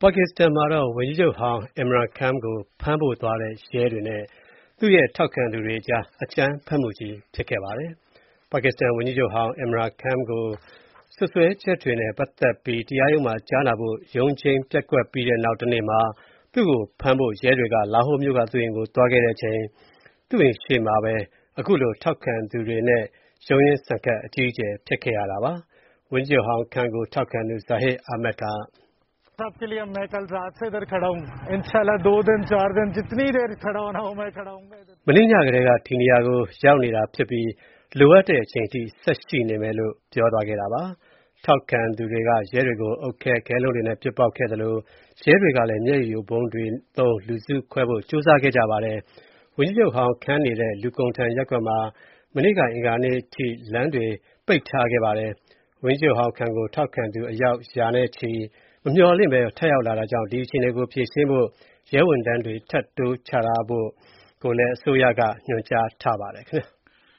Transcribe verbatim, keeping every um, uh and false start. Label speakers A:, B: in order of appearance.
A: ပါကစ္စတန်မှာတော့ဝန်ကြီးချုပ်ဟောင်း Imran Khan ကိုဖမ်းဖို့သွားတဲ့ရဲတွေနဲ့သူ့ရဲ့ထောက်ခံသူတွေအကြားအကြမ်းဖက်မှုကြီးဖြစ်ခဲ့ပါတယ်။ ပါကစ္စတန်ဝန်ကြီးချုပ်ဟောင်း Imran Khan ကိုစွပ်စွဲချက်တွေနဲ့ပတ်သက်ပြီးတရားရုံးမှာကြားနာဖို့ရုံးချိန်းပျက်ကွက်ပြီးတဲ့နောက်တနေ့မှာသူ့ကိုဖမ်းဖို့ရဲတွေကလာဟိုမြို့ကသူ့အိမ်ကိုသွားခဲ့တဲ့အချိန်သူ့အိမ်ရှေ့မှာပဲအခုလိုထောက်ခံသူတွေနဲ့ရုန်းရင်းဆန်ခတ်အကြီးအကျယ်ဖြစ်ခဲ့ရတာပါ။ ဝန်ကြီးချုပ်ဟောင်း Khan ကိုထောက်ခံသူ Zahid Ahmed က
B: सबके लिए मैं कल रात से इधर खड़ा हूं इंशाल्लाह दो दिन चार दिन जितनी देर खड़ा होना हो मैं खड़ा हूंगा
A: မနေ့ညကတည်းကဒီနေရာကိုရောက်နေတာဖြစ်ပြီးလိုအပ်တဲ့အချိန်ထိဆက်ရှိနေမယ်လို့ပြောသွားခဲ့တာပါ။ထောက်ခံသူတွေကရဲတွေကိုအုပ်ခဲခဲလုံးတွေနဲ့ပစ်ပေါက်ခဲ့သလိုရဲတွေကလည်းမျက်ရည်ယိုဗုံးတွေသုံးလူစုခွဲဖို့ကြိုးစားခဲ့ကြပါတယ်။ဝန်ကြီးချုပ်ဟောင်း Khan နေတဲ့လူကုန်ထံရပ်ကွက်မှာမနေ့ကအင်္ဂါနေ့ထိလမ်းတွေပိတ်ထားခဲ့ပါတယ်။ဝန်ကြီးချုပ်ဟောင်း Khan ကိုထောက်ခံသူအယောက်ရာနဲ့ချီမမျှော်လင့်ဘဲထပ်ရောက်လာတာကြောင့်ဒီအခြေအနေကိုဖြေရှင်းဖို့ရဲဝန်ထမ်းတွေထပ်တိုးချထားဖို့ကိုလည်းအစိုးရကညွှန်ကြားထားပါတယ်ခင်ဗျာ။